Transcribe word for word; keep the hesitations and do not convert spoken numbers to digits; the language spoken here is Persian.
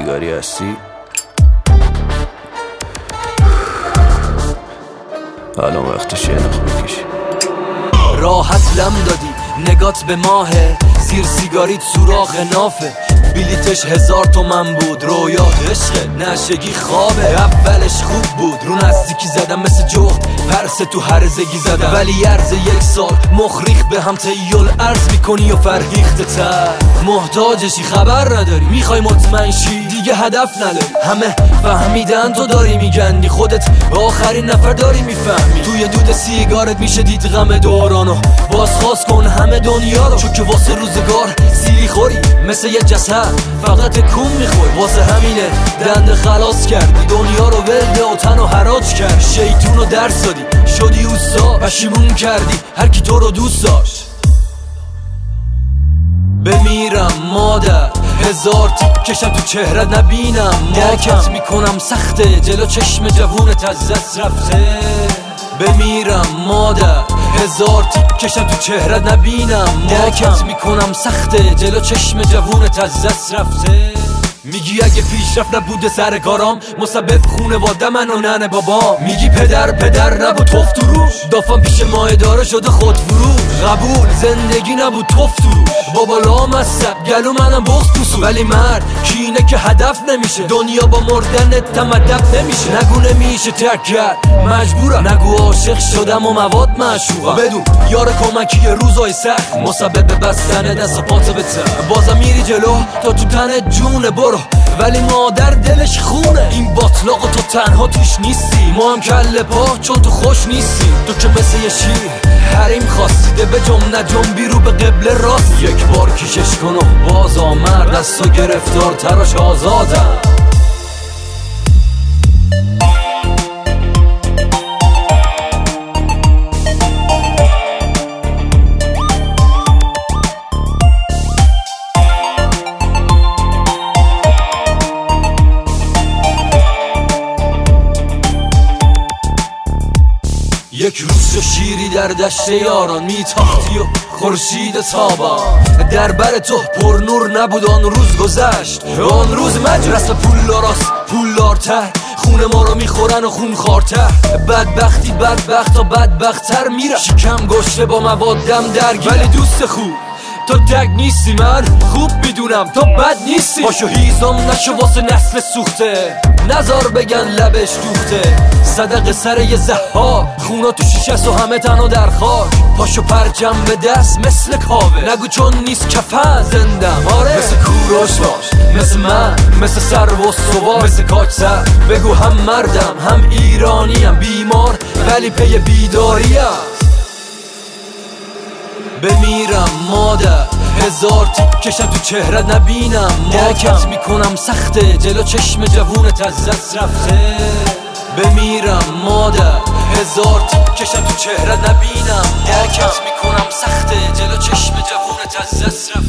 سیگاری هستی؟ الان وقتش یه نخ بکشی. راحت لم دادی نگات به ماهه، زیر سیگاریت سوراخ نافه، بلیتش هزار تومن بود، رویا عشقه نشگی خوابه. اولش خوب بود رو نزدیکی زدم مثل جغد، پرسه تو هرزگی زدم، ولی عرض یک سال مخریخ به هم تیول عرض میکنی و فرهیخته تر. محتاجشی خبر نداری، میخوای مطمئن شی دیگه هدف نداری. همه فهمیدن تو داری میگندی، خودت آخرین نفر داری میفهمی. توی دود سیگارت میشه دید غم دورانو، بازخواست کن همه دنیا رو، چون که واسه روزگار سیلی خوری مثل یه جسد فقط کون میخوری. واسه همینه دنده خلاص کردی، دنیا رو ولده و تن و حراج کرد. شیطون رو درس دادی شدی اوستا، پشیمون کردی هر کی تو رو دوست داشت. بمیرم مادر هزار تیکشم تو چهرت نبینم، درکت میکنم سخته جلو چشم جوونت از دست رفته. بمیرم مادر هزار تیکشم تو چهرت نبینم، درکت میکنم سخته جلو چشم جوونت از دست رفته. میگی اگه پیشرفت نبوده سر کارام، مسبب خونواده من و ننه بابام. میگی پدر پدر نبود توف تو روش، دافم پیش ماه داره شده خود فروش. قبول زندگی نبود توف تو روش، بابا لامصب گلو منم بغض پوسو. ولی مرد کینه که هدف نمیشه، دنیا با مردن تمدف نمیشه. نگو نمیشه ترک کرد مجبورم، نگو عاشق شدم و مواد معشوقم. بدون یار کمکی روزای سخت، مسبب بستن دست و پاتو به تر. بازم میری جلو تا تو تن جون برو، ولی مادر دلش خونه. این باطلاق و تو تنها توش نیستی، ما هم کله پا چون تو خوش نیستی. تو که مثل یه شیر حریم خواستیده به جمع نجنبی رو به قبل راست. یک بار کشش کن و باز آمد دست و گرفتار تراش آزادم. یک روز تو شیری در دشت یاران میتاختی و خورشید تابان، در بر تو پر نور نبود آن روز گذشت. آن روز مجرس پولداراست پولدارتر، خون ما رو میخورن و خون خارتر. بدبختی بدبخت تا بدبختتر میره، شکم گشته با موادم درگیر. ولی دوست خوب تو دگ نیستی، من خوب میدونم تو بد نیستی. پاشو هیزم نشو واسه نسل سوخته، نزار بگن لبش دوخته. صدق سر یه زها خونا تو شیشه و همه تنها در خاک. پاشو پرجم به دست مثل کاوه، نگو چون نیست کفن زندم. آره مثل کوروش باش، مثل من، مثل سر و سوار، مثل کاج سر. بگو هم مردم هم ایرانیم، بیمار ولی پی بیداریم. بمیرم مادر هزار تیکشم تو چهرت نبینم، درکت میکنم سخته جلو چشم جوونت از دست رفته. بمیرم مادر هزار تیکشم تو چهرت نبینم، درکت میکنم سخته جلو چشم جوونت از دست رفته.